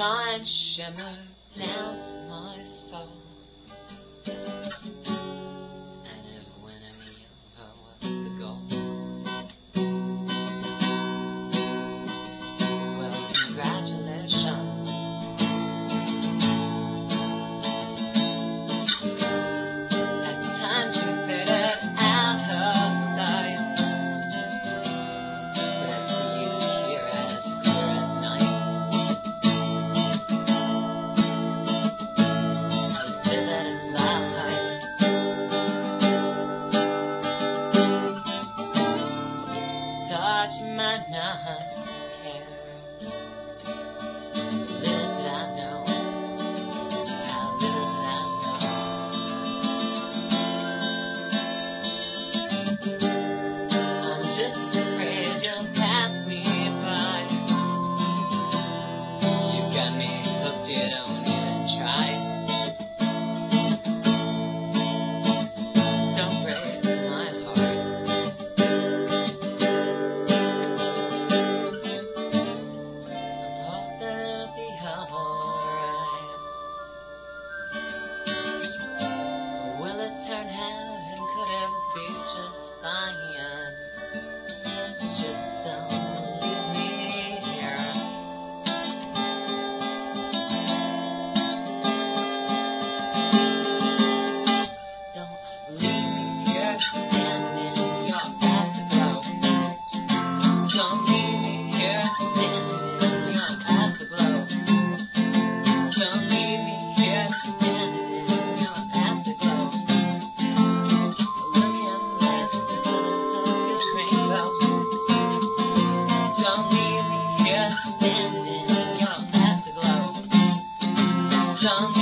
sunshine shimmer down to my soul. And if winning me over was the goal, well, congratulations. At times you faded out of sight, but I see you here as clear as night. Touch my not care. Little did I know, how little did I know. I'm just afraid you'll pass me by. You got me hooked, you don't even try. Don't break my heart. Alright. Will it turn out and could it be just fine? Just don't leave me here. Don't leave me here standing in your afterglow. Don't leave me here standing in your afterglow. Don't leave me here standing in your afterglow. Looking at the colors of your rainbow. Don't leave me here standing in your afterglow. Don't